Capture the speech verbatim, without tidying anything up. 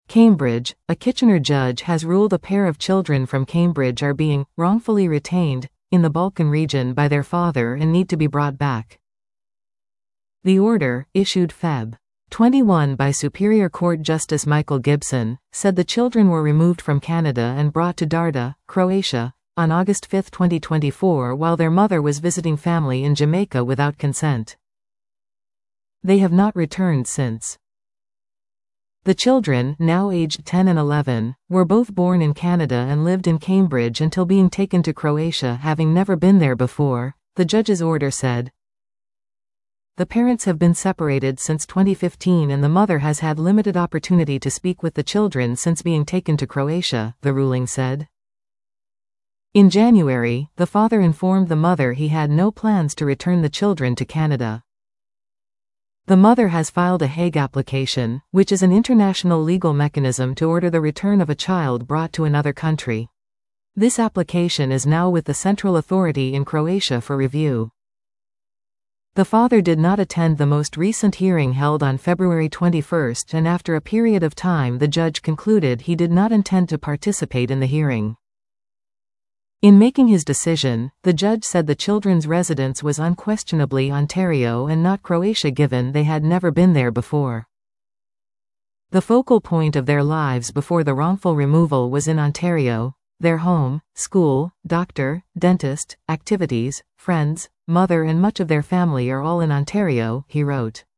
Cambridge, a Kitchener judge has ruled a pair of children from Cambridge are being wrongfully retained in the Balkan region by their father and need to be brought back. The order, issued February twenty-first by Superior Court Justice Michael Gibson, said the children were removed from Canada and brought to Darda, Croatia, on August fifth twenty twenty-four while their mother was visiting family in Jamaica without consent. They have not returned since. The children, now aged ten and eleven, were both born in Canada and lived in Cambridge until being taken to Croatia, having never been there before, the judge's order said. The parents have been separated since twenty fifteen and the mother has had limited opportunity to speak with the children since being taken to Croatia, the ruling said. In January, the father informed the mother he had no plans to return the children to Canada. The mother has filed a Hague application, which is an international legal mechanism to order the return of a child brought to another country. This application is now with the central authority in Croatia for review. The father did not attend the most recent hearing held on February twenty-first, and after a period of time the judge concluded he did not intend to participate in the hearing. In making his decision, the judge said the children's residence was unquestionably Ontario and not Croatia given they had never been there before. The focal point of their lives before the wrongful removal was in Ontario. Their home, school, doctor, dentist, activities, friends, mother and much of their family are all in Ontario, he wrote.